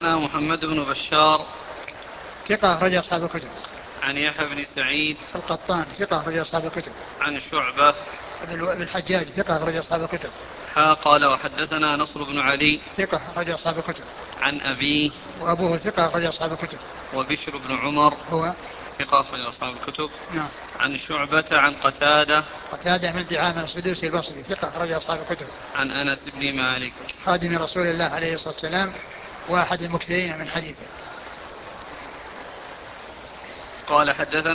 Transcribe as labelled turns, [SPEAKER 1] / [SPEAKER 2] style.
[SPEAKER 1] محمد بن بشار
[SPEAKER 2] ثقة أخرج أصحاب الكتب.
[SPEAKER 1] عن يحيى بن سعيد
[SPEAKER 2] القطان ثقة أخرج أصحاب الكتب.
[SPEAKER 1] عن شعبة
[SPEAKER 2] ابن الحجاج ثقة أخرج أصحاب الكتب.
[SPEAKER 1] قال وحدثنا نصر بن علي
[SPEAKER 2] ثقة أخرج أصحاب الكتب.
[SPEAKER 1] عن أبيه
[SPEAKER 2] وأبوه ثقة أخرج أصحاب الكتب.
[SPEAKER 1] وبشر بن عمر
[SPEAKER 2] هو
[SPEAKER 1] ثقة أخرج أصحاب الكتب.
[SPEAKER 2] نعم.
[SPEAKER 1] عن شعبة عن قتادة
[SPEAKER 2] من دعامة السدوسي البصري ثقة أخرج أصحاب الكتب.
[SPEAKER 1] عن أنس بن مالك
[SPEAKER 2] خادم رسول الله عليه الصلاة والسلام واحد المكثرين من حديثه.
[SPEAKER 1] قال حدثنا